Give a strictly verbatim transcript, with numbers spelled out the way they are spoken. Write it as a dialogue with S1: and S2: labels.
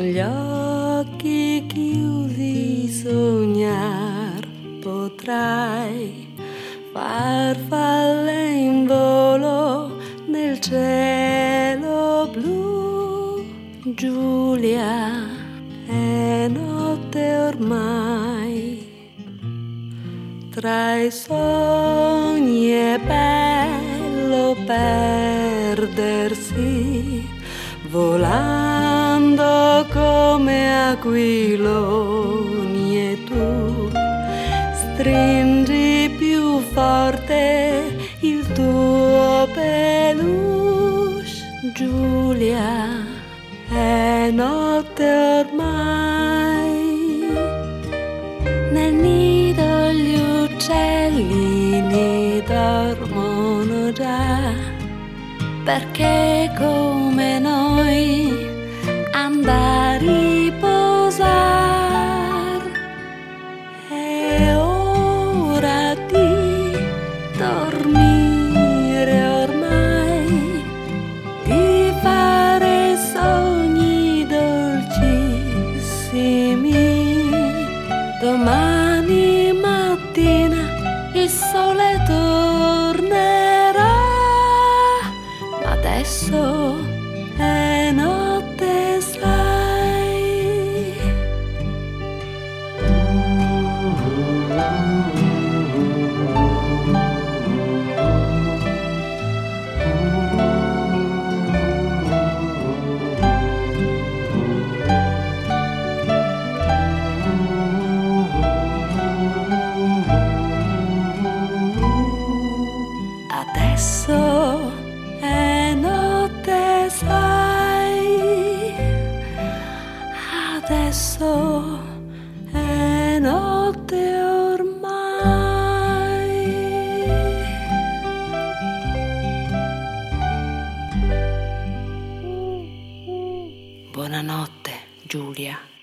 S1: gli occhi chiusi sognar potrai, farfalle in volo nel cielo blu. Giulia, è notte ormai, tra i sogni è bello perdersi, volando come aquiloni, e tu stringi più forte il tuo peluche. Giulia, è notte ormai, nel nido gli uccellini dormono già, perché come noi andare a riposar. È ora di dormire ormai, di fare sogni dolcissimi. Domani mattina il sole tornerà, ma adesso è notte, sai. Adesso è notte, sai. Adesso è notte ormai. Buonanotte, Giulia.